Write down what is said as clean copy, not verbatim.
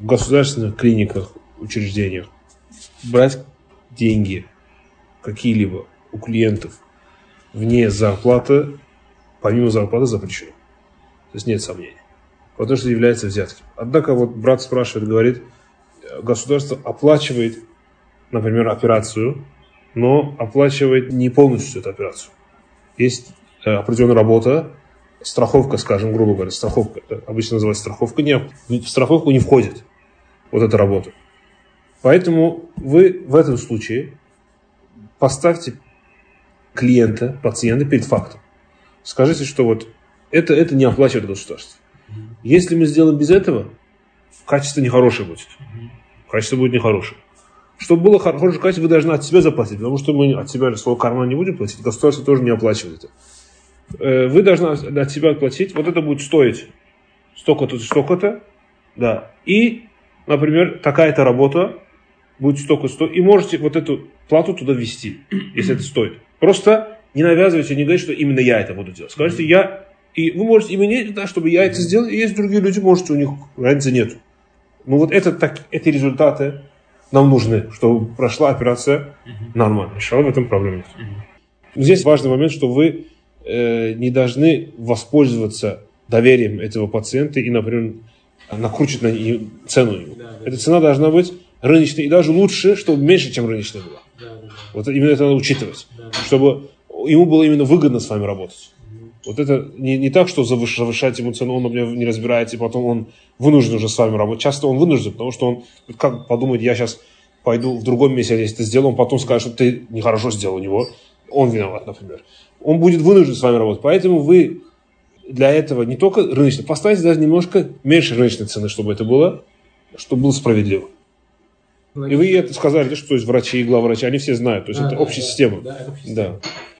в государственных клиниках, учреждениях брать деньги какие-либо у клиентов вне зарплаты, помимо зарплаты запрещено. То есть нет сомнений. Потому что является взяткой. Однако вот брат спрашивает, говорит, государство оплачивает, например, операцию, но оплачивает не полностью эту операцию. Есть определенная работа, страховка, скажем, грубо говоря, страховка, обычно называется страховка, в страховку не входит вот эта работа. Поэтому вы в этом случае поставьте клиента, пациента перед фактом. Скажите, что вот это не оплачивает государство. Если мы сделаем без этого, качество нехорошее будет. Качество будет нехорошее. Чтобы было хорошее качество, вы должны от себя заплатить, потому что мы от себя своего кармана не будем платить, государство тоже не оплачивает это. Вы должны от себя платить, вот это будет стоить столько-то, столько-то, да. И, например, такая-то работа будет столько-то, и можете вот эту плату туда ввести, если это стоит. Просто не навязывайте, не говорите, что именно я это буду делать. Скажите, и вы можете иметь, да, чтобы я это сделал, и есть другие люди, можете, у них разницы нет. Ну вот эти результаты нам нужны, чтобы прошла операция нормально. В этом проблем нет. Здесь важный момент, что вы не должны воспользоваться доверием этого пациента и, например, накручивать на цену ему. Эта цена должна быть рыночной и даже лучше, чтобы меньше, чем рыночная была. Вот именно это надо учитывать, чтобы ему было именно выгодно с вами работать. Вот это не так, что завышать ему цену, он, например, не разбирается, и потом он вынужден уже с вами работать. Часто он вынужден, потому что он как подумает, я сейчас пойду в другом месте, если ты сделал, он потом скажет, что ты нехорошо сделал у него, он виноват, например. Он будет вынужден с вами работать. Поэтому вы для этого не только рыночно, поставьте даже немножко меньше рыночной цены, чтобы это было, чтобы было справедливо. И вы это сказали, что есть врачи и главврачи, они все знают, то есть это общая система. Да.